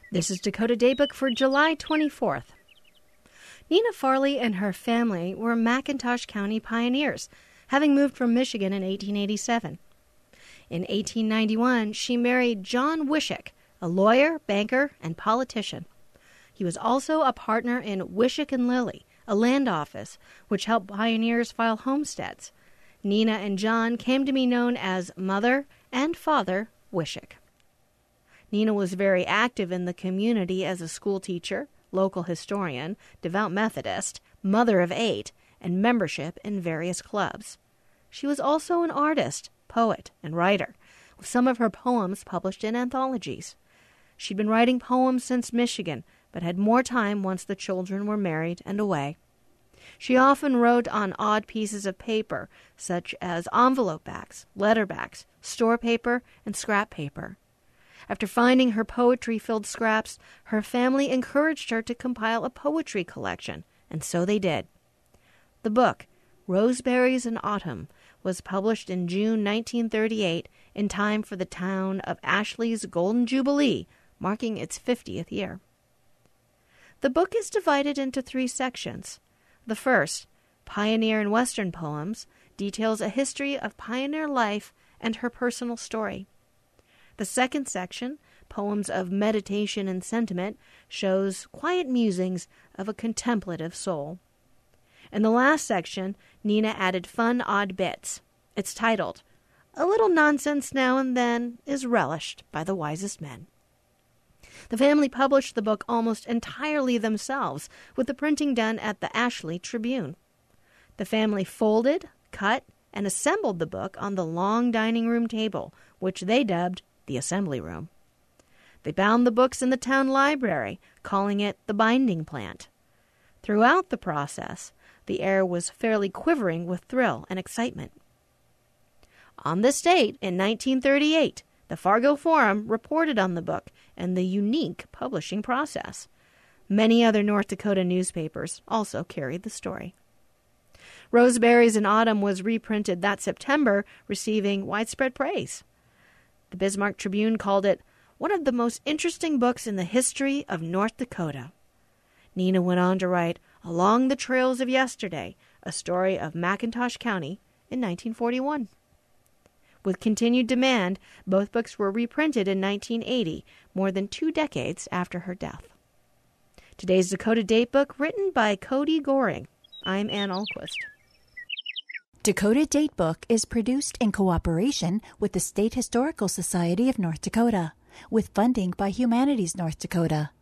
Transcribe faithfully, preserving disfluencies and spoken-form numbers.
This is Dakota Daybook for July twenty-fourth. Nina Farley and her family were McIntosh County pioneers, having moved from Michigan in eighteen eighty-seven. In eighteen ninety-one, she married John Wishick, a lawyer, banker, and politician. He was also a partner in Wishick and Lilly, a land office which helped pioneers file homesteads. Nina and John came to be known as Mother and Father Wishick. Nina was very active in the community as a school teacher, local historian, devout Methodist, mother of eight, and membership in various clubs. She was also an artist, poet, and writer, with some of her poems published in anthologies. She'd been writing poems since Michigan, but had more time once the children were married and away. She often wrote on odd pieces of paper, such as envelope backs, letter backs, store paper, and scrap paper. After finding her poetry-filled scraps, her family encouraged her to compile a poetry collection, and so they did. The book, Roseberries in Autumn, was published in June nineteen thirty-eight in time for the town of Ashley's Golden Jubilee, marking its fiftieth year. The book is divided into three sections. The first, Pioneer and Western Poems, details a history of pioneer life and her personal story. The second section, Poems of Meditation and Sentiment, shows quiet musings of a contemplative soul. In the last section, Nina added fun odd bits. It's titled, A Little Nonsense Now and Then is Relished by the Wisest Men. The family published the book almost entirely themselves, with the printing done at the Ashley Tribune. The family folded, cut, and assembled the book on the long dining room table, which they dubbed the assembly room. They bound the books in the town library, calling it the binding plant. Throughout the process, the air was fairly quivering with thrill and excitement. On this date, in nineteen thirty-eight, the Fargo Forum reported on the book and the unique publishing process. Many other North Dakota newspapers also carried the story. Roseberries in Autumn was reprinted that September, receiving widespread praise. The Bismarck Tribune called it one of the most interesting books in the history of North Dakota. Nina went on to write Along the Trails of Yesterday, a story of McIntosh County in nineteen forty-one. With continued demand, both books were reprinted in nineteen eighty, more than two decades after her death. Today's Dakota Datebook, written by Cody Goring. I'm Ann Ahlquist. Dakota Datebook is produced in cooperation with the State Historical Society of North Dakota, with funding by Humanities North Dakota.